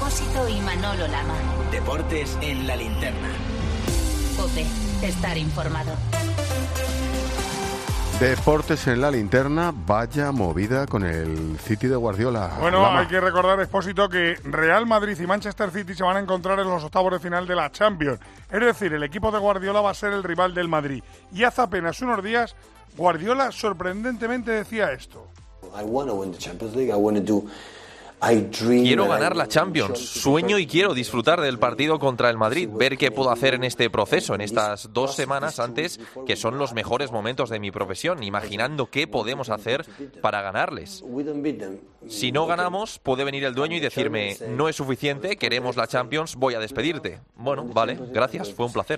Expósito y Manolo Lama. Deportes en la linterna. COPE. Estar informado. Deportes en la linterna, vaya movida con el City de Guardiola. Bueno, Lama. hay que recordar, Expósito, que Real Madrid y Manchester City se van a encontrar en los octavos de final de la Champions. Es decir, el equipo de Guardiola va a ser el rival del Madrid. Y hace apenas unos días, Guardiola sorprendentemente decía esto. Quiero ganar la Champions, sueño y quiero disfrutar del partido contra el Madrid, ver qué puedo hacer en este proceso, en estas 2 semanas antes, que son los mejores momentos de mi profesión, imaginando qué podemos hacer para ganarles. Si no ganamos, puede venir el dueño y decirme, no es suficiente, queremos la Champions, voy a despedirte. Bueno, vale, gracias, fue un placer.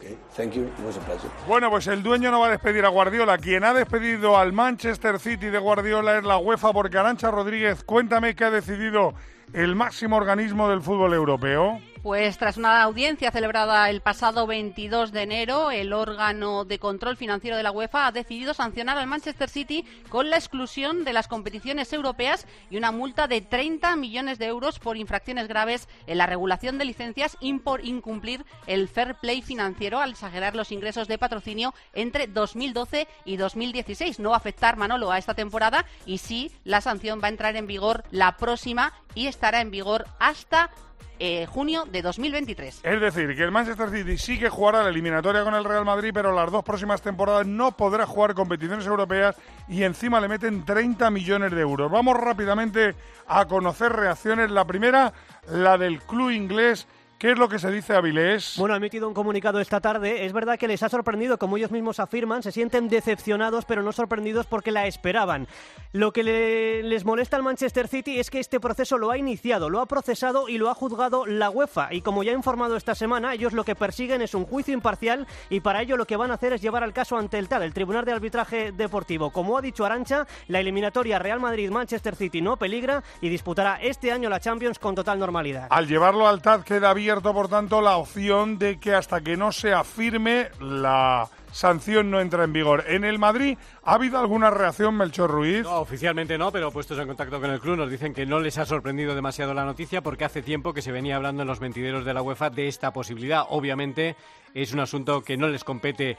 Bueno, pues el dueño no va a despedir a Guardiola. Quien ha despedido al Manchester City de Guardiola es la UEFA, porque Arantxa Rodríguez, cuéntame qué ha decidido el máximo organismo del fútbol europeo. Pues tras una audiencia celebrada el pasado 22 de enero, el órgano de control financiero de la UEFA ha decidido sancionar al Manchester City con la exclusión de las competiciones europeas y una multa de 30 millones de euros por infracciones graves en la regulación de licencias y por incumplir el fair play financiero al exagerar los ingresos de patrocinio entre 2012 y 2016. No va a afectar, Manolo, a esta temporada, y sí, la sanción va a entrar en vigor la próxima y estará en vigor hasta junio de 2023. Es decir, que el Manchester City sí que jugará la eliminatoria con el Real Madrid, pero las 2 próximas temporadas no podrá jugar competiciones europeas y encima le meten 30 millones de euros. Vamos rápidamente a conocer reacciones. La primera, la del club inglés. ¿Qué es lo que se dice, Avilés? Bueno, ha emitido un comunicado esta tarde. Es verdad que les ha sorprendido, como ellos mismos afirman. Se sienten decepcionados, pero no sorprendidos porque la esperaban. Lo que les molesta al Manchester City es que este proceso lo ha iniciado, lo ha procesado y lo ha juzgado la UEFA. Y como ya ha informado esta semana, ellos lo que persiguen es un juicio imparcial y para ello lo que van a hacer es llevar el caso ante el TAD, el Tribunal de Arbitraje Deportivo. Como ha dicho Arantxa, la eliminatoria Real Madrid-Manchester City no peligra y disputará este año la Champions con total normalidad. Al llevarlo al TAD queda abierto, por tanto, la opción de que hasta que no sea firme la sanción no entra en vigor. En el Madrid, ¿ha habido alguna reacción, Melchor Ruiz? No, oficialmente no, pero puestos en contacto con el club nos dicen que no les ha sorprendido demasiado la noticia porque hace tiempo que se venía hablando en los mentideros de la UEFA de esta posibilidad. Obviamente es un asunto que no les compete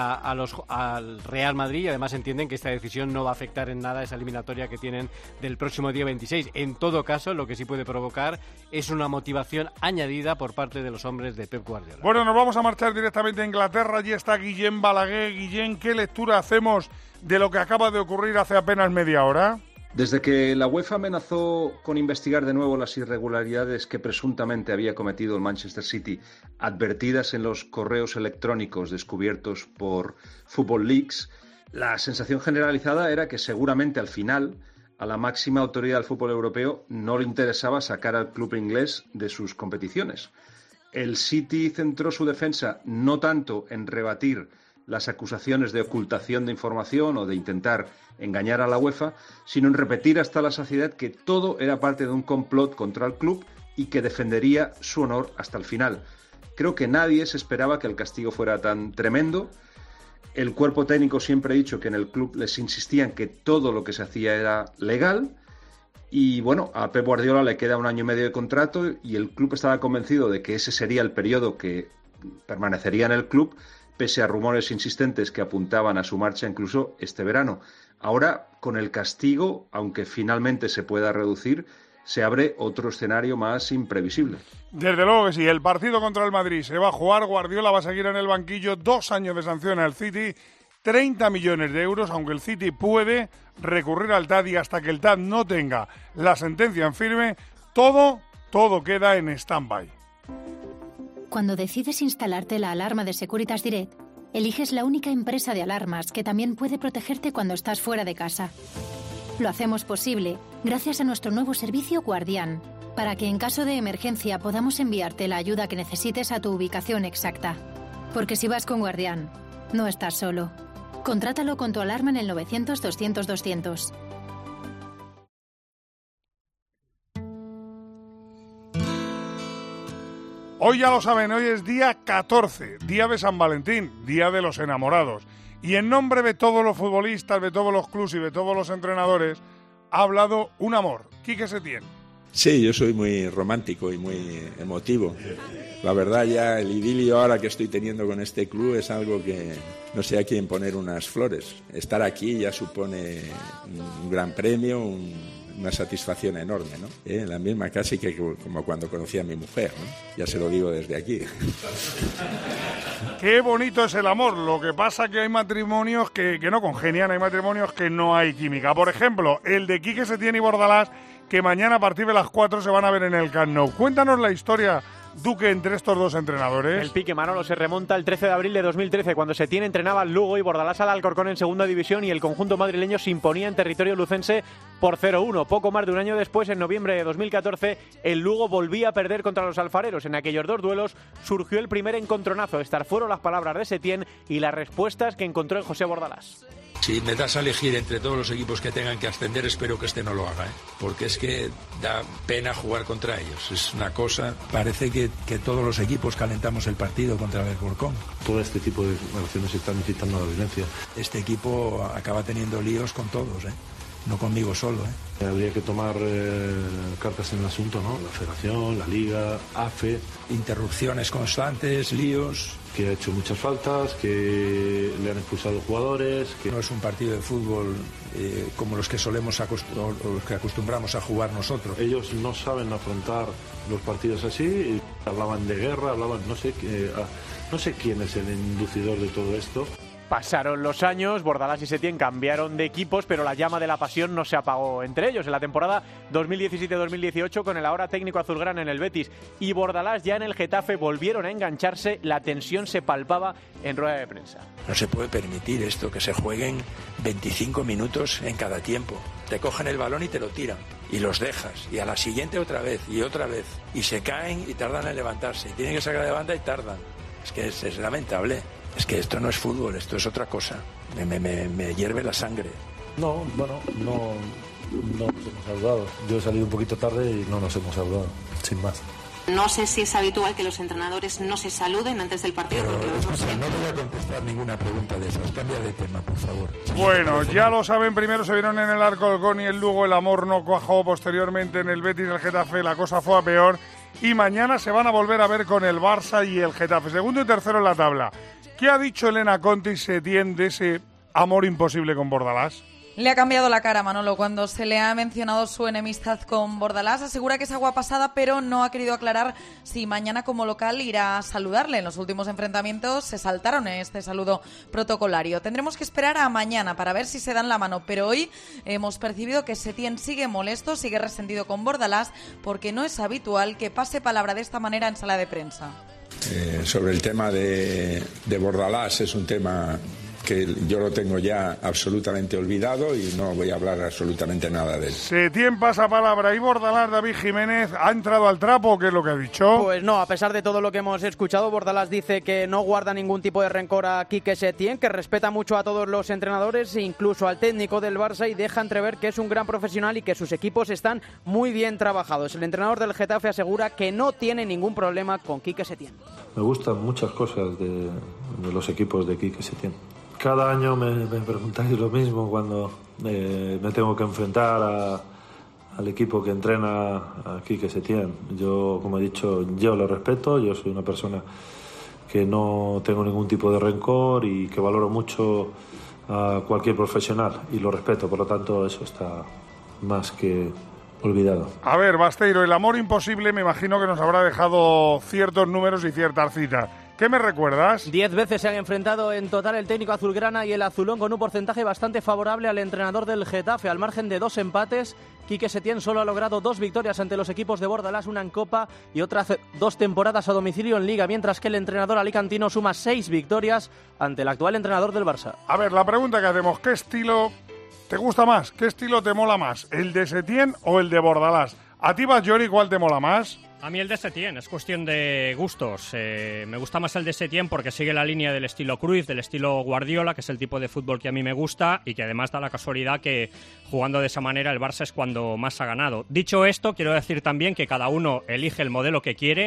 al Real Madrid y además entienden que esta decisión no va a afectar en nada esa eliminatoria que tienen del próximo día 26. En todo caso, lo que sí puede provocar es una motivación añadida por parte de los hombres de Pep Guardiola. Bueno, nos vamos a marchar directamente a Inglaterra. Allí está Guillem Balaguer. Guillem, ¿qué lectura hacemos de lo que acaba de ocurrir hace apenas media hora? Desde que la UEFA amenazó con investigar de nuevo las irregularidades que presuntamente había cometido el Manchester City, advertidas en los correos electrónicos descubiertos por Football Leaks, la sensación generalizada era que seguramente al final a la máxima autoridad del fútbol europeo no le interesaba sacar al club inglés de sus competiciones. El City centró su defensa no tanto en rebatir las acusaciones de ocultación de información o de intentar engañar a la UEFA, sino en repetir hasta la saciedad que todo era parte de un complot contra el club y que defendería su honor hasta el final. Creo que nadie se esperaba que el castigo fuera tan tremendo. El cuerpo técnico siempre ha dicho que en el club les insistían que todo lo que se hacía era legal. Y bueno, a Pep Guardiola le queda 1 año y medio de contrato y el club estaba convencido de que ese sería el periodo que permanecería en el club, pese a rumores insistentes que apuntaban a su marcha incluso este verano. Ahora, con el castigo, aunque finalmente se pueda reducir, se abre otro escenario más imprevisible. Desde luego que sí. El partido contra el Madrid se va a jugar. Guardiola va a seguir en el banquillo. 2 años de sanción al City. 30 millones de euros, aunque el City puede recurrir al TAD y hasta que el TAD no tenga la sentencia en firme, todo queda en stand-by. Cuando decides instalarte la alarma de Securitas Direct, eliges la única empresa de alarmas que también puede protegerte cuando estás fuera de casa. Lo hacemos posible gracias a nuestro nuevo servicio Guardián, para que en caso de emergencia podamos enviarte la ayuda que necesites a tu ubicación exacta. Porque si vas con Guardián, no estás solo. Contrátalo con tu alarma en el 900-200-200. Hoy ya lo saben, hoy es día 14, día de San Valentín, día de los enamorados. Y en nombre de todos los futbolistas, de todos los clubes y de todos los entrenadores, ha hablado un amor, Quique Setién. Sí, yo soy muy romántico y muy emotivo. La verdad, ya el idilio ahora que estoy teniendo con este club es algo que no sé a quién poner unas flores. Estar aquí ya supone un gran premio, una satisfacción enorme, ¿no? La misma casi que como cuando conocí a mi mujer, ¿no? Ya se lo digo desde aquí. Qué bonito es el amor. Lo que pasa que hay matrimonios que no congenian, hay matrimonios que no hay química. Por ejemplo, el de Quique Setién y Bordalás, que mañana a partir de las 4 se van a ver en el Camp Nou. Cuéntanos la historia, Duque, entre estos dos entrenadores. El pique, Manolo, se remonta el 13 de abril de 2013, cuando Setién entrenaba al Lugo y Bordalás al Alcorcón en segunda división, y el conjunto madrileño se imponía en territorio lucense por 0-1. Poco más de un año después, en noviembre de 2014, el Lugo volvía a perder contra los alfareros. En aquellos 2 duelos surgió el primer encontronazo. Estas fueron las palabras de Setién y las respuestas que encontró en José Bordalás. Si me das a elegir entre todos los equipos que tengan que ascender, espero que este no lo haga, porque es que da pena jugar contra ellos. Es una cosa, parece que todos los equipos calentamos el partido contra el Alcorcón. Todo este tipo de acciones están incitando a la violencia. Este equipo acaba teniendo líos con todos, no conmigo solo. Habría que tomar cartas en el asunto, ¿no? La Federación, la Liga, AFE. Interrupciones constantes, líos. Que ha hecho muchas faltas, que le han expulsado jugadores. Que no es un partido de fútbol como los que los que acostumbramos a jugar nosotros. Ellos no saben afrontar los partidos así. Y hablaban de guerra, no sé quién es el inducidor de todo esto. Pasaron los años, Bordalás y Setién cambiaron de equipos, pero la llama de la pasión no se apagó entre ellos. En la temporada 2017-2018, con el ahora técnico azulgrana en el Betis y Bordalás ya en el Getafe, volvieron a engancharse. La tensión se palpaba en rueda de prensa. No se puede permitir esto, que se jueguen 25 minutos en cada tiempo. Te cogen el balón y te lo tiran, y los dejas, y a la siguiente otra vez, y se caen y tardan en levantarse, y tienen que sacar de banda y tardan. Es que es lamentable. Es que esto no es fútbol, esto es otra cosa. Me hierve la sangre. No nos hemos saludado. Yo he salido un poquito tarde y no nos hemos saludado, sin más. No sé si es habitual que los entrenadores no se saluden antes del partido. No voy a contestar ninguna pregunta de esas. Cambia de tema, por favor. Bueno, ya lo saben, primero se vieron en el Alcorcón y el Lugo, el amor no cuajó. Posteriormente en el Betis y el Getafe la cosa fue a peor. Y mañana se van a volver a ver con el Barça y el Getafe. Segundo y tercero en la tabla. ¿Qué ha dicho Elena Conte y Setién de ese amor imposible con Bordalás? Le ha cambiado la cara, Manolo, cuando se le ha mencionado su enemistad con Bordalás. Asegura que es agua pasada, pero no ha querido aclarar si mañana como local irá a saludarle. En los últimos enfrentamientos se saltaron en este saludo protocolario. Tendremos que esperar a mañana para ver si se dan la mano, pero hoy hemos percibido que Setién sigue molesto, sigue resentido con Bordalás, porque no es habitual que pase palabra de esta manera en sala de prensa. Sobre el tema de Bordalás, es un tema que yo lo tengo ya absolutamente olvidado y no voy a hablar absolutamente nada de él. Setién pasa palabra y Bordalás, David Jiménez, ¿ha entrado al trapo? ¿Qué es lo que ha dicho? Pues no, a pesar de todo lo que hemos escuchado, Bordalás dice que no guarda ningún tipo de rencor a Quique Setién, que respeta mucho a todos los entrenadores, incluso al técnico del Barça, y deja entrever que es un gran profesional y que sus equipos están muy bien trabajados. El entrenador del Getafe asegura que no tiene ningún problema con Quique Setién. Me gustan muchas cosas de los equipos de Quique Setién. Cada año me preguntáis lo mismo cuando me tengo que enfrentar al equipo que entrena a Quique Setién. Yo, como he dicho, yo lo respeto, yo soy una persona que no tengo ningún tipo de rencor y que valoro mucho a cualquier profesional y lo respeto, por lo tanto eso está más que olvidado. A ver, Basteiro, el amor imposible me imagino que nos habrá dejado ciertos números y ciertas citas. ¿Qué me recuerdas? 10 veces se han enfrentado en total el técnico azulgrana y el azulón, con un porcentaje bastante favorable al entrenador del Getafe. Al margen de 2 empates, Quique Setién solo ha logrado 2 victorias ante los equipos de Bordalás, una en Copa y otras 2 temporadas a domicilio en Liga, mientras que el entrenador alicantino suma 6 victorias ante el actual entrenador del Barça. A ver, la pregunta que hacemos, ¿qué estilo te gusta más? ¿Qué estilo te mola más? ¿El de Setién o el de Bordalás? ¿A ti, Batllori, cuál te mola más? A mí el de Setién, es cuestión de gustos. Me gusta más el de Setién porque sigue la línea del estilo Cruyff, del estilo Guardiola, que es el tipo de fútbol que a mí me gusta y que además da la casualidad que jugando de esa manera el Barça es cuando más ha ganado. Dicho esto, quiero decir también que cada uno elige el modelo que quiere.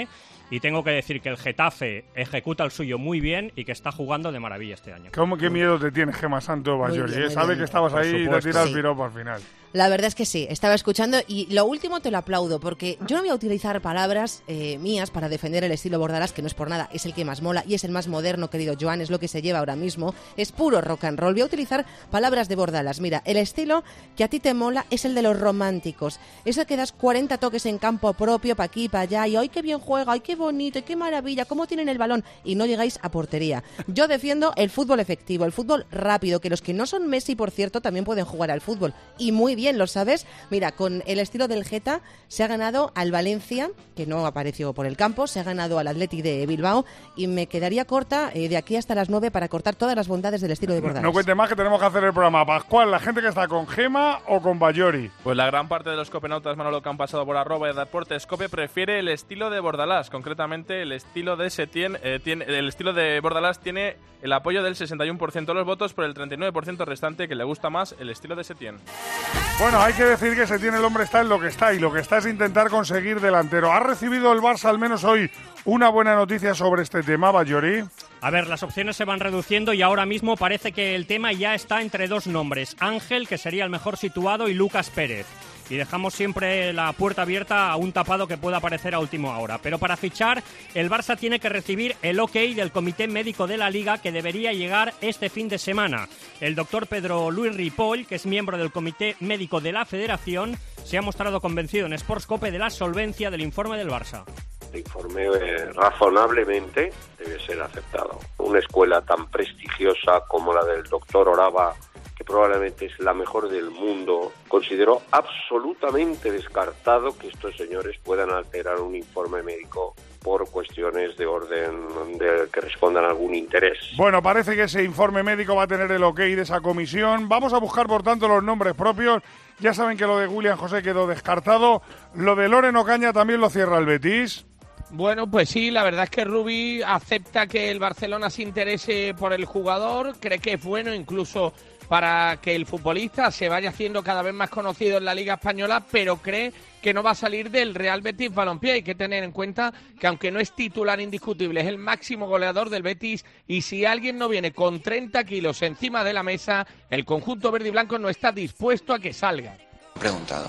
y tengo que decir que el Getafe ejecuta el suyo muy bien y que está jugando de maravilla este año. ¿Cómo qué miedo te tienes, Gemma Santos, Bajori? Sabe que estabas ahí y te tiras el piropo al final. La verdad es que sí, estaba escuchando y lo último te lo aplaudo porque yo no voy a utilizar palabras mías para defender el estilo Bordalás, que no es por nada, es el que más mola y es el más moderno, querido Joan, es lo que se lleva ahora mismo, es puro rock and roll. Voy a utilizar palabras de Bordalás. Mira, el estilo que a ti te mola es el de los románticos, eso que das 40 toques en campo propio, para aquí, para allá, y ¡ay, qué bien juega! ¡Ay, qué bonito! ¡Ay, qué maravilla! ¿Cómo tienen el balón? Y no llegáis a portería. Yo defiendo el fútbol efectivo, el fútbol rápido, que los que no son Messi, por cierto, también pueden jugar al fútbol, y muy bien, ¿lo sabes? Mira, con el estilo del Geta se ha ganado al Valencia, que no apareció por el campo, se ha ganado al Athletic de Bilbao y me quedaría corta de aquí hasta las 9 para cortar todas las bondades del estilo de Bordalás. No cuente más que tenemos que hacer el programa. Pascual, ¿la gente que está con Gema o con Bajori? Pues la gran parte de los copenautas, Manolo, que han pasado por @deportescope prefiere el estilo de Bordalás. Concretamente, el estilo de Setién, el estilo de Bordalás tiene el apoyo del 61% de los votos, por el 39% restante que le gusta más el estilo de Setién. Bueno, hay que decir que Setién, el hombre, está en lo que está y lo que está es intentar conseguir delantero. ¿Ha recibido el Barça al menos hoy una buena noticia sobre este tema, Bajori? A ver, las opciones se van reduciendo y ahora mismo parece que el tema ya está entre dos nombres. Ángel, que sería el mejor situado, y Lucas Pérez. Y dejamos siempre la puerta abierta a un tapado que pueda aparecer a última hora. Pero para fichar, el Barça tiene que recibir el ok del Comité Médico de la Liga, que debería llegar este fin de semana. El doctor Pedro Luis Ripoll, que es miembro del Comité Médico de la Federación, se ha mostrado convencido en Sportscope de la solvencia del informe del Barça. El informe razonablemente debe ser aceptado. Una escuela tan prestigiosa como la del doctor Oraba, que probablemente es la mejor del mundo, consideró absolutamente descartado que estos señores puedan alterar un informe médico por cuestiones de orden que respondan a algún interés. Bueno, parece que ese informe médico va a tener el ok de esa comisión. Vamos a buscar, por tanto, los nombres propios. Ya saben que lo de William José quedó descartado. Lo de Loren Ocaña también lo cierra el Betis. Bueno, pues sí, la verdad es que Rubi acepta que el Barcelona se interese por el jugador, cree que es bueno incluso para que el futbolista se vaya haciendo cada vez más conocido en la Liga Española, pero cree que no va a salir del Real Betis Balompié. Hay que tener en cuenta que aunque no es titular indiscutible, es el máximo goleador del Betis, y si alguien no viene con 30 kilos encima de la mesa, el conjunto verde y blanco no está dispuesto a que salga. He preguntado,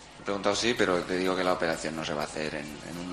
sí, pero te digo que la operación no se va a hacer en un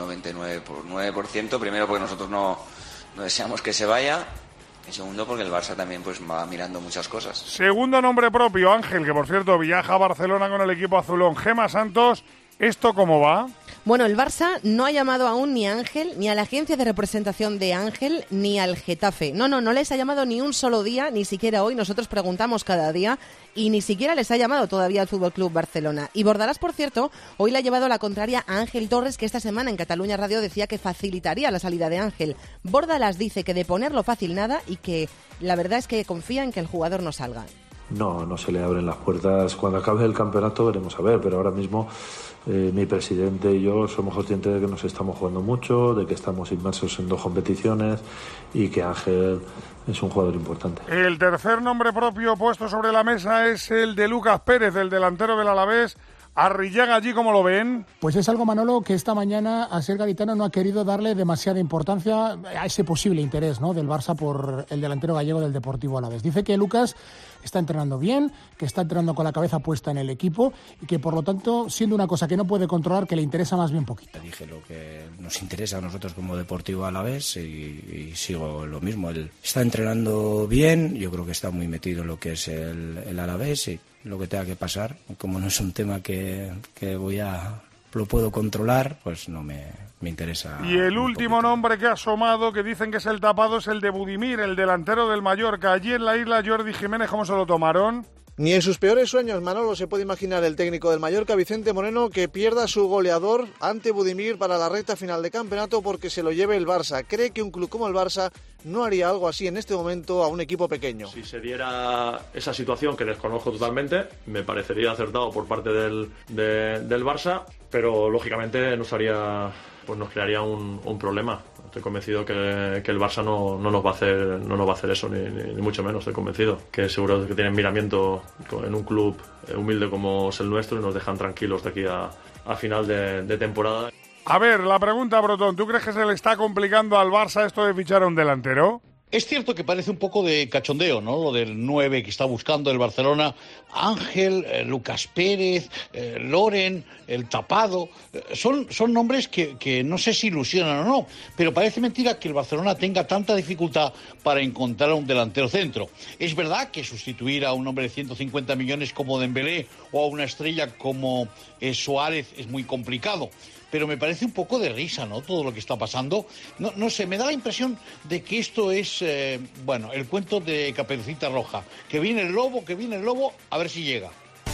99%, primero porque nosotros no deseamos que se vaya, y segundo porque el Barça también pues va mirando muchas cosas. Segundo nombre propio, Ángel, que por cierto viaja a Barcelona con el equipo azulón. Gema Santos, ¿esto cómo va? Bueno, el Barça no ha llamado aún ni a Ángel, ni a la agencia de representación de Ángel, ni al Getafe. No les ha llamado ni un solo día, ni siquiera hoy. Nosotros preguntamos cada día y ni siquiera les ha llamado todavía al Fútbol Club Barcelona. Y Bordalás, por cierto, hoy le ha llevado la contraria a Ángel Torres, que esta semana en Cataluña Radio decía que facilitaría la salida de Ángel. Bordalás dice que de ponerlo fácil nada y que la verdad es que confía en que el jugador no salga. No se le abren las puertas. Cuando acabe el campeonato veremos a ver, pero ahora mismo mi presidente y yo somos conscientes de que nos estamos jugando mucho, de que estamos inmersos en 2 competiciones y que Ángel es un jugador importante. El tercer nombre propio puesto sobre la mesa es el de Lucas Pérez, el delantero del Alavés. Arrillaga, allí, ¿cómo lo ven? Pues es algo, Manolo, que esta mañana Asier Garitano no ha querido darle demasiada importancia a ese posible interés, ¿no?, del Barça por el delantero gallego del Deportivo Alavés. Dice que Lucas está entrenando bien, que está entrenando con la cabeza puesta en el equipo y que, por lo tanto, siendo una cosa que no puede controlar, que le interesa más bien poquito. Dije lo que nos interesa a nosotros como Deportivo Alavés y sigo lo mismo. Él está entrenando bien, yo creo que está muy metido en lo que es el Alavés y lo que tenga que pasar, como no es un tema que lo puedo controlar, pues no me interesa. Y el último nombre que ha asomado, que dicen que es el tapado, es el de Budimir, el delantero del Mallorca. Allí en la isla, Jordi Jiménez, ¿cómo se lo tomaron? Ni en sus peores sueños, Manolo, se puede imaginar el técnico del Mallorca, Vicente Moreno, que pierda su goleador ante Budimir para la recta final de campeonato porque se lo lleve el Barça. Cree que un club como el Barça no haría algo así en este momento a un equipo pequeño. Si se diera esa situación, que desconozco totalmente, me parecería acertado por parte del Barça, pero lógicamente nos crearía un problema. Estoy convencido que el Barça no nos va a hacer eso, ni mucho menos. Estoy convencido que seguro que tienen miramiento en un club humilde como es el nuestro y nos dejan tranquilos de aquí a final de temporada. A ver, la pregunta, Brotón, ¿tú crees que se le está complicando al Barça esto de fichar a un delantero? Es cierto que parece un poco de cachondeo, ¿no? Lo del 9 que está buscando el Barcelona. Ángel, Lucas Pérez, Loren, el Tapado. Son nombres que no sé si ilusionan o no, pero parece mentira que el Barcelona tenga tanta dificultad para encontrar un delantero centro. Es verdad que sustituir a un hombre de 150 millones como Dembélé o a una estrella como Suárez es muy complicado. Pero me parece un poco de risa, ¿no? Todo lo que está pasando. No sé, me da la impresión de que esto es, el cuento de Caperucita Roja. Que viene el lobo, a ver si llega.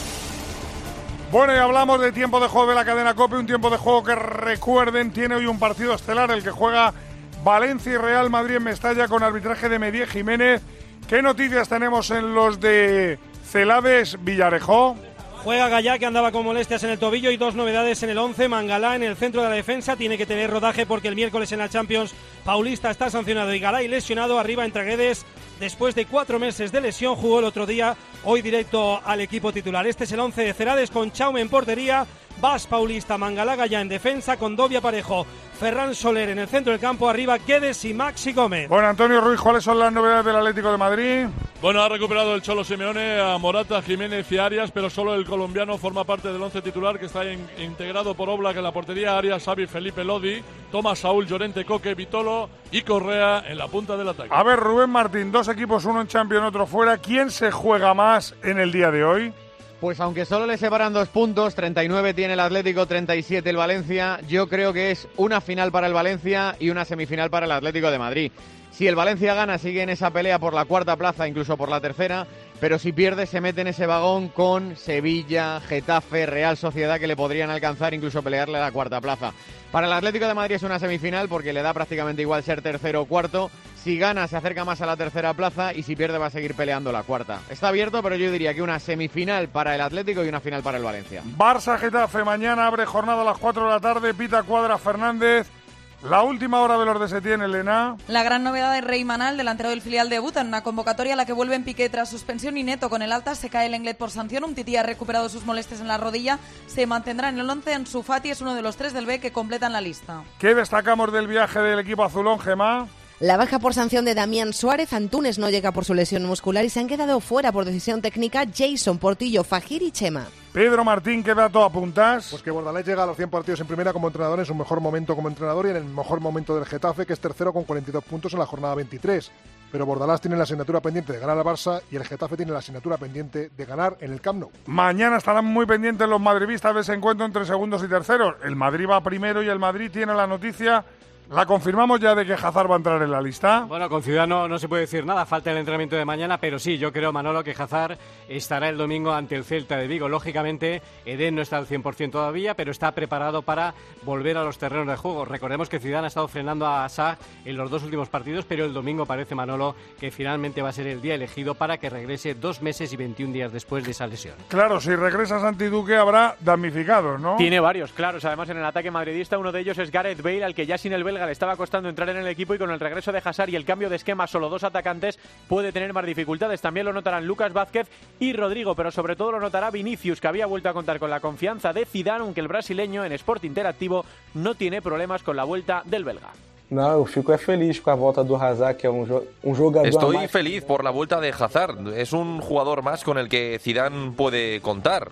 Bueno, y hablamos de tiempo de juego de la cadena COPE, un tiempo de juego que, recuerden, tiene hoy un partido estelar, el que juega Valencia y Real Madrid en Mestalla con arbitraje de Medié Jiménez. ¿Qué noticias tenemos en los de Celades Villarejó? Juega Gallá, que andaba con molestias en el tobillo, y 2 novedades en el 11. Mangalá en el centro de la defensa, tiene que tener rodaje porque el miércoles en la Champions Paulista está sancionado y Garay lesionado. Arriba entre Guedes, después de 4 meses de lesión, jugó el otro día, hoy directo al equipo titular. Este es el 11 de Celades, con Chaume en portería, Bas Paulista, Mangalá, Gallá en defensa, con Dobia Parejo, Ferran Soler en el centro del campo, arriba Guedes y Maxi Gómez. Bueno, Antonio Ruiz, ¿cuáles son las novedades del Atlético de Madrid? Bueno, ha recuperado el Cholo Simeone a Morata, Jiménez y Arias, pero solo el colombiano forma parte del 11 titular, que está integrado por Oblak en la portería, Arias, Xavi, Felipe, Lodi, Tomás, Saúl, Llorente, Coque, Vitolo y Correa en la punta del ataque. A ver, Rubén Martín, 2 equipos, uno en Champions, otro fuera. ¿Quién se juega más en el día de hoy? Pues aunque solo le separan 2 puntos, 39 tiene el Atlético, 37 el Valencia, yo creo que es una final para el Valencia y una semifinal para el Atlético de Madrid. Si el Valencia gana, sigue en esa pelea por la 4ª plaza, incluso por la 3ª, pero si pierde, se mete en ese vagón con Sevilla, Getafe, Real Sociedad, que le podrían alcanzar, incluso pelearle a la 4ª plaza. Para el Atlético de Madrid es una semifinal porque le da prácticamente igual ser tercero o cuarto. Si gana, se acerca más a la 3ª plaza, y si pierde, va a seguir peleando la 4ª. Está abierto, pero yo diría que una semifinal para el Atlético y una final para el Valencia. Barça-Getafe, mañana abre jornada a las 4 de la tarde, pita Cuadra Fernández. La última hora de los de Setién, Elena. La gran novedad de Rey Manal, delantero del filial, debuta en una convocatoria a la que vuelve en Piqué tras suspensión, y Neto con el alta. Se cae el Lenglet por sanción. Umtiti ha recuperado sus molestias en la rodilla. Se mantendrá en el 11. Ansu Fati es uno de los 3 del B que completan la lista. ¿Qué destacamos del viaje del equipo azulón, Gemma? La baja por sanción de Damián Suárez, Antunes no llega por su lesión muscular y se han quedado fuera por decisión técnica Jason, Portillo, Fajir y Chema. Pedro Martín, ¿qué dato apuntas? Pues que Bordalás llega a los 100 partidos en primera como entrenador, en su mejor momento como entrenador y en el mejor momento del Getafe, que es tercero con 42 puntos en la jornada 23. Pero Bordalás tiene la asignatura pendiente de ganar al Barça y el Getafe tiene la asignatura pendiente de ganar en el Camp Nou. Mañana estarán muy pendientes los madridistas de ese encuentro entre segundos y terceros. El Madrid va primero y el Madrid tiene la noticia. ¿La confirmamos ya de que Hazard va a entrar en la lista? Bueno, con Ciudad no se puede decir nada, falta el entrenamiento de mañana, pero sí, yo creo, Manolo, que Hazard estará el domingo ante el Celta de Vigo. Lógicamente, Eden no está al 100% todavía, pero está preparado para volver a los terrenos de juego. Recordemos que Zidane ha estado frenando a Hazard en los 2 últimos partidos, pero el domingo parece, Manolo, que finalmente va a ser el día elegido para que regrese 2 meses y 21 días después de esa lesión. Claro, si regresa Santi Duque habrá damnificados, ¿no? Tiene varios, claros. Además, en el ataque madridista, uno de ellos es Gareth Bale, al que ya sin el belga le estaba costando entrar en el equipo, y con el regreso de Hazard y el cambio de esquema, solo 2 atacantes, puede tener más dificultades. También lo notarán Lucas Vázquez y Rodrigo, pero sobre todo lo notará Vinicius, que había vuelto a contar con la confianza de Zidane, aunque el brasileño en Sport Interactivo no tiene problemas con la vuelta del belga. No, eu fico feliz con la vuelta de Hazard, que es un jugador. Estoy feliz por la vuelta de Hazard. Es un jugador más con el que Zidane puede contar.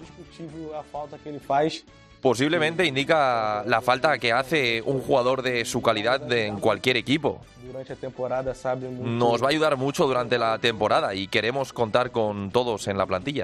Posiblemente indica la falta que hace un jugador de su calidad en cualquier equipo. Nos va a ayudar mucho durante la temporada y queremos contar con todos en la plantilla.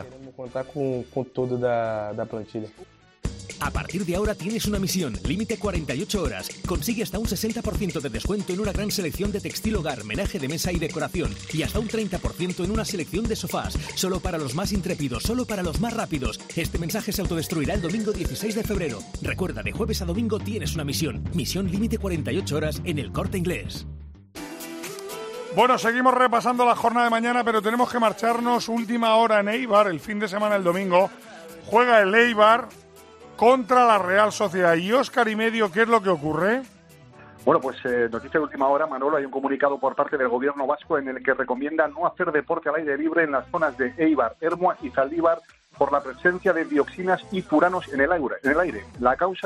A partir de ahora tienes una misión, límite 48 horas. Consigue hasta un 60% de descuento en una gran selección de textil hogar, menaje de mesa y decoración. Y hasta un 30% en una selección de sofás. Solo para los más intrépidos, solo para los más rápidos. Este mensaje se autodestruirá el domingo 16 de febrero. Recuerda, de jueves a domingo tienes una misión. Misión límite 48 horas en El Corte Inglés. Bueno, seguimos repasando la jornada de mañana, pero tenemos que marcharnos. Última hora en Eibar, el fin de semana, el domingo. Juega el Eibar contra la Real Sociedad. Y Óscar y medio, ¿qué es lo que ocurre? Bueno, pues noticia de última hora, Manolo. Hay un comunicado por parte del gobierno vasco en el que recomienda no hacer deporte al aire libre en las zonas de Eibar, Ermua y Zaldívar por la presencia de dioxinas y furanos en el aire. La causa,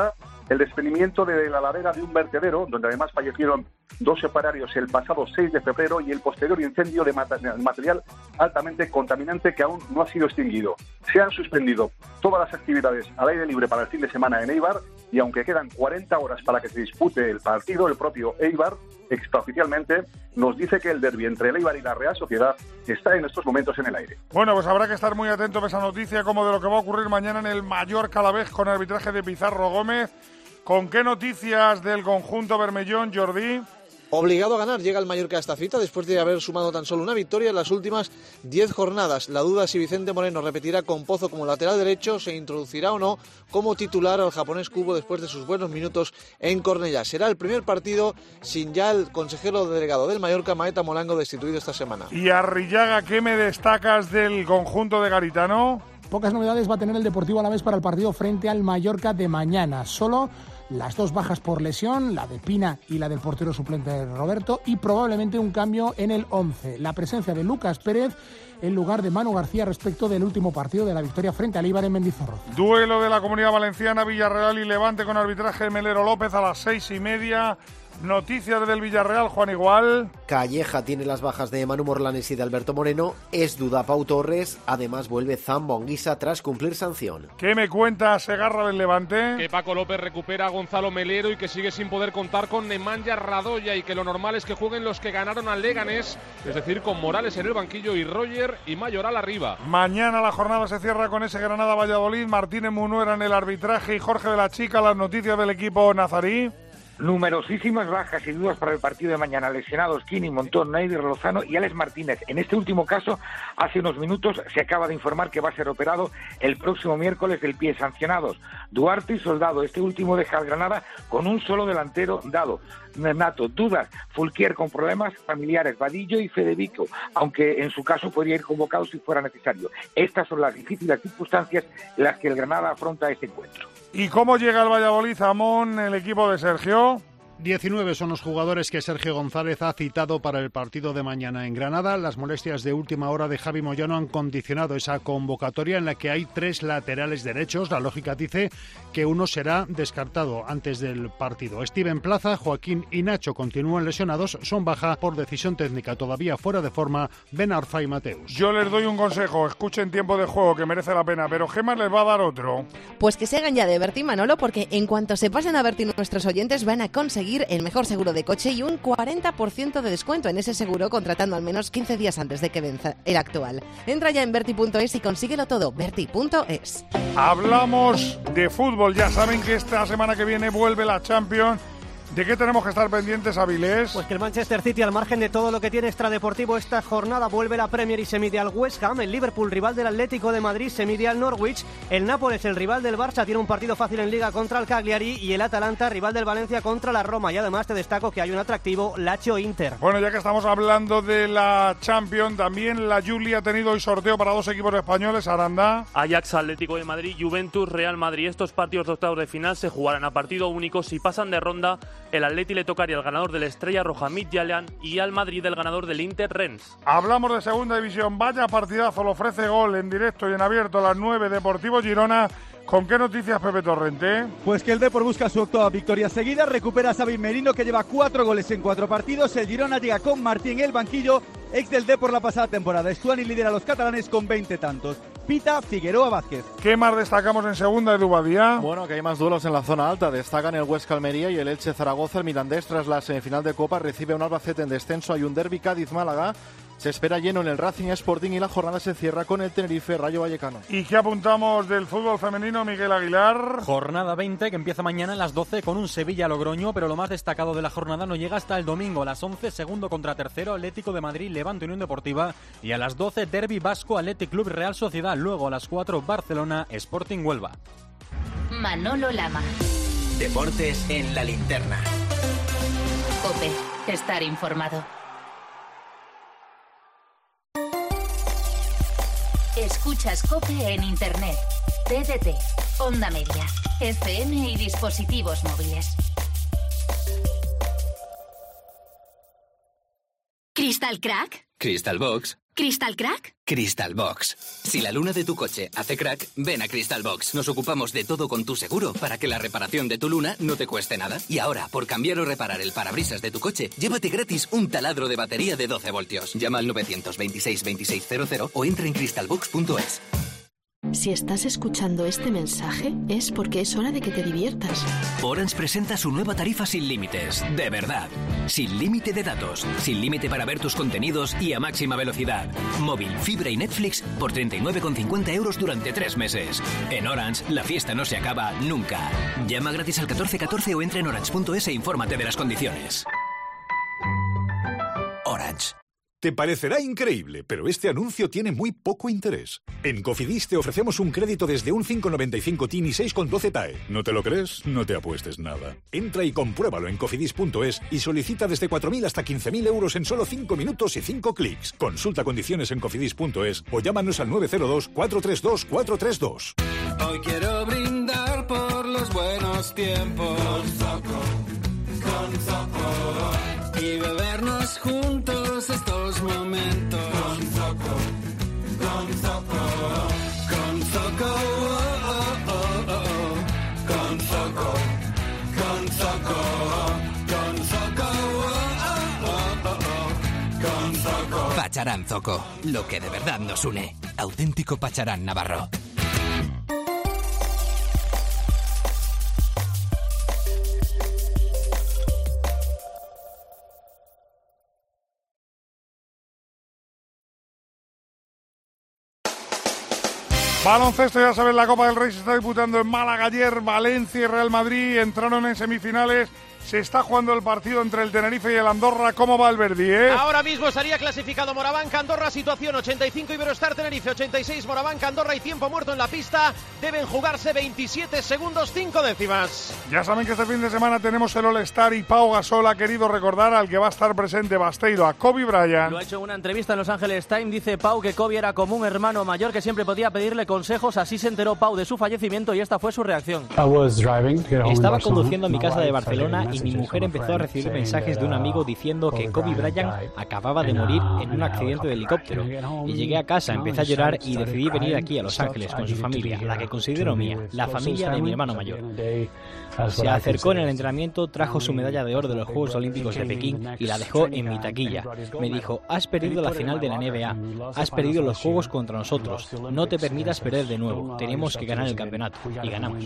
el desprendimiento de la ladera de un vertedero, donde además fallecieron 2 operarios el pasado 6 de febrero, y el posterior incendio de material altamente contaminante que aún no ha sido extinguido. Se han suspendido todas las actividades al aire libre para el fin de semana en Eibar, y aunque quedan 40 horas para que se dispute el partido, el propio Eibar extraoficialmente nos dice que el derbi entre el Eibar y la Real Sociedad está en estos momentos en el aire. Bueno, pues habrá que estar muy atentos a esa noticia, como de lo que va a ocurrir mañana en el Mallorca-Alavés con arbitraje de Pizarro Gómez. ¿Con qué noticias del conjunto bermellón, Jordi? Obligado a ganar llega el Mallorca a esta cita después de haber sumado tan solo una victoria en las últimas 10 jornadas. La duda es si Vicente Moreno repetirá con Pozo como lateral derecho, se introducirá o no como titular al japonés Kubo después de sus buenos minutos en Cornellá. Será el primer partido sin ya el consejero delegado del Mallorca, Maeta Molango, destituido esta semana. Y Arrillaga, ¿qué me destacas del conjunto de Garitano? Pocas novedades va a tener el Deportivo Alavés para el partido frente al Mallorca de mañana. Solo las 2 bajas por lesión, la de Pina y la del portero suplente Roberto, y probablemente un cambio en el 11. La presencia de Lucas Pérez en lugar de Manu García respecto del último partido de la victoria frente al Eibar en Mendizorroza. Duelo de la Comunidad Valenciana, Villarreal y Levante con arbitraje de Melero López a las 6:30. Noticias del Villarreal, Juan Igual. Calleja tiene las bajas de Manu Morlanes y de Alberto Moreno. Es duda Pau Torres. Además vuelve Zambo Anguisa tras cumplir sanción. ¿Qué me cuenta Segarra del Levante? Que Paco López recupera a Gonzalo Melero y que sigue sin poder contar con Nemanja Radoya, y que lo normal es que jueguen los que ganaron al Leganés, es decir, con Morales en el banquillo y Roger y Mayoral arriba. Mañana la jornada se cierra con ese Granada-Valladolid. Martínez Munuera en el arbitraje y Jorge de la Chica, las noticias del equipo nazarí. Numerosísimas bajas y dudas para el partido de mañana. Lesionados Kini, Montón, Neider Lozano y Alex Martínez. En este último caso, hace unos minutos se acaba de informar que va a ser operado el próximo miércoles del pie. Sancionados Duarte y Soldado. Este último deja al Granada con un solo delantero dado. Nato, dudas, Fulquier con problemas familiares, Vadillo y Federico, aunque en su caso podría ir convocado si fuera necesario. Estas son las difíciles circunstancias en las que el Granada afronta este encuentro. ¿Y cómo llega el Valladolid, Amón, el equipo de Sergio? 19 son los jugadores que Sergio González ha citado para el partido de mañana en Granada. Las molestias de última hora de Javi Moyano han condicionado esa convocatoria en la que hay 3 laterales derechos. La lógica dice que uno será descartado antes del partido. Steven Plaza, Joaquín y Nacho continúan lesionados, son baja por decisión técnica, todavía fuera de forma Ben Arfa y Mateus. Yo les doy un consejo, escuchen tiempo de juego que merece la pena, pero Gemma les va a dar otro. Pues que se hagan ya de Berti, Manolo, porque en cuanto se pasen a Berti nuestros oyentes van a conseguir el mejor seguro de coche y un 40% de descuento en ese seguro contratando al menos 15 días antes de que venza el actual. Entra ya en Berti.es y consíguelo todo. Berti.es. Hablamos de fútbol. Ya saben que esta semana que viene vuelve la Champions. ¿De qué tenemos que estar pendientes, Avilés? Pues que el Manchester City, al margen de todo lo que tiene extradeportivo esta jornada, vuelve la Premier y se mide al West Ham. El Liverpool, rival del Atlético de Madrid, se mide al Norwich. El Nápoles, el rival del Barça, tiene un partido fácil en Liga contra el Cagliari. Y el Atalanta, rival del Valencia, contra la Roma. Y además te destaco que hay un atractivo, Lazio-Inter. Bueno, ya que estamos hablando de la Champions, también la Juli ha tenido hoy sorteo para 2 equipos españoles, Aranda. Ajax, Atlético de Madrid, Juventus, Real Madrid. Estos partidos de octavos de final se jugarán a partido único. Si pasan de ronda, el Atleti le tocaría al ganador de la Estrella Roja Midtjylland y al Madrid el ganador del Inter Rennes. Hablamos de segunda división, vaya partidazo, lo ofrece Gol en directo y en abierto a las 9, Deportivo Girona. ¿Con qué noticias, Pepe Torrente? Pues que el Depor busca su octava victoria seguida, recupera a Xavi Merino, que lleva 4 goles en 4 partidos. El Girona llega con Martín en el banquillo, ex del Depor la pasada temporada. Estuani lidera a los catalanes con 20 tantos. Pita, Figueroa, Vázquez. ¿Qué más destacamos en segunda, Edu Badía? Bueno, que hay más duelos en la zona alta. Destacan el Huesca Almería y el Elche Zaragoza. El Mirandés, tras la semifinal de Copa, recibe a un Albacete en descenso. Hay un derbi Cádiz-Málaga. Se espera lleno en el Racing Sporting y la jornada se cierra con el Tenerife Rayo Vallecano. ¿Y qué apuntamos del fútbol femenino, Miguel Aguilar? Jornada 20 que empieza mañana a las 12 con un Sevilla-Logroño, pero lo más destacado de la jornada no llega hasta el domingo a las 11, segundo contra tercero, Atlético de Madrid, Levante Unión Deportiva, y a las 12, derbi vasco, Athletic Club Real Sociedad. Luego a las 4, Barcelona, Sporting Huelva. Manolo Lama. Deportes en la linterna. COPE. Estar informado. Escuchas COPE en Internet, TDT, Onda Media, FM y dispositivos móviles. ¿Crystal Crack? Crystal Box. ¿Crystal Crack? Crystal Box. Si la luna de tu coche hace crack, ven a Crystal Box. Nos ocupamos de todo con tu seguro para que la reparación de tu luna no te cueste nada. Y ahora, por cambiar o reparar el parabrisas de tu coche, llévate gratis un taladro de batería de 12 voltios. Llama al 926 2600 o entra en crystalbox.es. Si estás escuchando este mensaje, es porque es hora de que te diviertas. Orange presenta su nueva tarifa sin límites, de verdad. Sin límite de datos, sin límite para ver tus contenidos y a máxima velocidad. Móvil, fibra y Netflix por 39,50 € durante 3 meses. En Orange, la fiesta no se acaba nunca. Llama gratis al 1414 o entra en orange.es e infórmate de las condiciones. Orange. Te parecerá increíble, pero este anuncio tiene muy poco interés. En Cofidis te ofrecemos un crédito desde un 5,95 TIN y 6,12 TAE. ¿No te lo crees? No te apuestes nada. Entra y compruébalo en cofidis.es y solicita desde 4.000 hasta 15.000 euros en solo 5 minutos y 5 clics. Consulta condiciones en cofidis.es o llámanos al 902 432 432. Hoy quiero brindar por los buenos tiempos. Con Zoco. Y bebernos juntos estos momentos. Con Zoco. Con Zoco. Con Zoco. Con Zoco. Con Zoco. Pacharán Zoco. Lo que de verdad nos une. Auténtico Pacharán navarro. Baloncesto, ya sabes, la Copa del Rey se está disputando en Málaga. Ayer Valencia y Real Madrid entraron en semifinales. Se está jugando el partido entre el Tenerife y el Andorra. ¿Cómo va el Verdi, Ahora mismo estaría clasificado Morabanca, Andorra, situación 85 Iberostar, Tenerife 86, Morabanca, Andorra y tiempo muerto en la pista. Deben jugarse 27 segundos 5 décimas. Ya saben que este fin de semana tenemos el All-Star y Pau Gasol ha querido recordar al que va a estar presente Basteiro, a Kobe Bryant. Lo ha hecho en una entrevista en Los Angeles Times. Dice Pau que Kobe era como un hermano mayor que siempre podía pedirle consejos. Así se enteró Pau de su fallecimiento y esta fue su reacción. Estaba conduciendo a mi casa de Barcelona y mi mujer empezó a recibir mensajes de un amigo diciendo que Kobe Bryant acababa de morir en un accidente de helicóptero. Y llegué a casa, empecé a llorar y decidí venir aquí a Los Ángeles con su familia, la que considero mía, la familia de mi hermano mayor. Se acercó en el entrenamiento, trajo su medalla de oro de los Juegos Olímpicos de Pekín y la dejó en mi taquilla. Me dijo: has perdido la final de la NBA, has perdido los Juegos contra nosotros, no te permitas perder de nuevo, tenemos que ganar el campeonato. Y ganamos.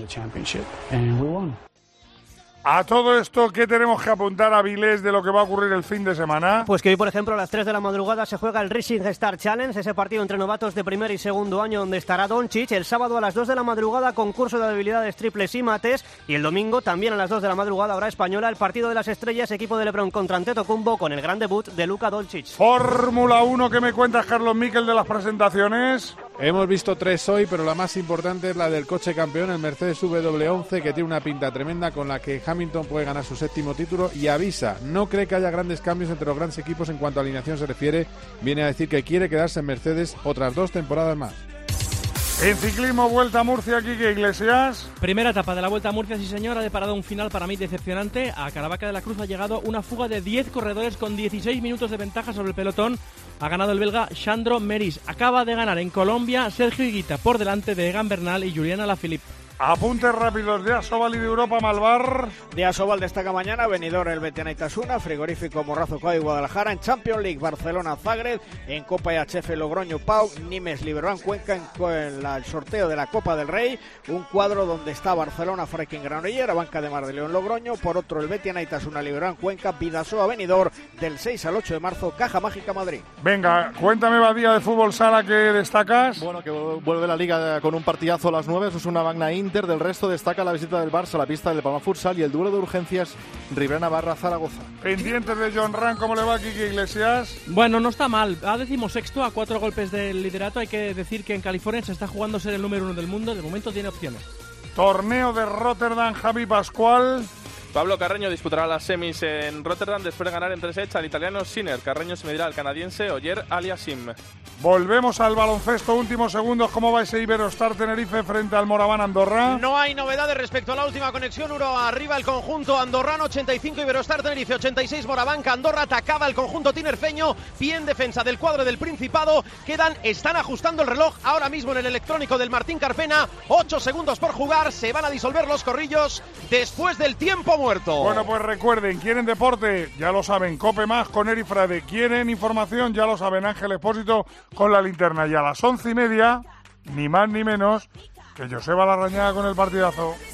A todo esto, ¿qué tenemos que apuntar a Vilés de lo que va a ocurrir el fin de semana? Pues que hoy, por ejemplo, a las 3 de la madrugada se juega el Rising Star Challenge, ese partido entre novatos de primer y segundo año donde estará Doncic. El sábado a las 2 de la madrugada, concurso de habilidades triples y mates. Y el domingo, también a las 2 de la madrugada, hora española, el partido de las estrellas, equipo de LeBron contra Antetokounmpo, con el gran debut de Luka Doncic. Fórmula 1, ¿qué me cuentas, Carlos Miquel, de las presentaciones? Hemos visto 3 hoy, pero la más importante es la del coche campeón, el Mercedes W11, que tiene una pinta tremenda con la que Hamilton puede ganar su 7º título y avisa, no cree que haya grandes cambios entre los grandes equipos en cuanto a alineación se refiere. Viene a decir que quiere quedarse en Mercedes otras 2 temporadas más. En ciclismo, Vuelta a Murcia, Quique Iglesias. Primera etapa de la Vuelta a Murcia, sí señor, ha deparado un final para mí decepcionante. A Caravaca de la Cruz ha llegado una fuga de 10 corredores con 16 minutos de ventaja sobre el pelotón. Ha ganado el belga Sandro Meris. Acaba de ganar en Colombia Sergio Higuita por delante de Egan Bernal y Julián Alaphilippe. Apuntes rápidos de Asobal y de Europa Malvar. De Asobal destaca mañana Benidorm, el Betenaitasuna, Frigorífico Morrazo Cao y Guadalajara. En Champions League, Barcelona Zagreb. En Copa EHF, Logroño Pau, Nimes Liberban Cuenca. En el sorteo de la Copa del Rey, un cuadro donde está Barcelona, Freking Granollers, Banca de Mar de León Logroño. Por otro, el Betenaitasuna, Liberban Cuenca, Bidasoa Benidorm, del 6 al 8 de marzo, Caja Mágica Madrid. Venga, cuéntame, Badía, de fútbol sala, ¿qué destacas? Bueno, que vuelve la Liga con un partidazo a las 9, eso es una magna Inter. Del resto destaca la visita del Barça a la pista del Palma Futsal y el duelo de urgencias Ribera-Navarra-Zaragoza. Pendientes de John Ran, ¿cómo le va a Quique Iglesias? Bueno, no está mal, a 16º, a 4 golpes del liderato. Hay que decir que en California se está jugando ser el número 1 del mundo, de momento tiene opciones. Torneo de Rotterdam, Javi Pascual. Pablo Carreño disputará las semis en Rotterdam después de ganar en 3 sets al italiano Sinner. Carreño se medirá al canadiense Oyer Aliassime. Volvemos al baloncesto, últimos segundos. ¿Cómo va ese Iberostar Tenerife frente al Moraván Andorra? No hay novedades respecto a la última conexión. Uno arriba el conjunto andorrano, 85 Iberostar Tenerife, 86 Moraván. Andorra atacaba el conjunto tinerfeño, bien defensa del cuadro del Principado. Están ajustando el reloj ahora mismo en el electrónico del Martín Carpena. 8 segundos por jugar, se van a disolver los corrillos después del tiempo muerto. Bueno, pues recuerden, ¿quieren deporte? Ya lo saben, Cope Más con Eri Frade. ¿Quieren información? Ya lo saben, Ángel Expósito con la linterna. Y a las 11:30, ni más ni menos, que Joseba Larrañaga con el partidazo.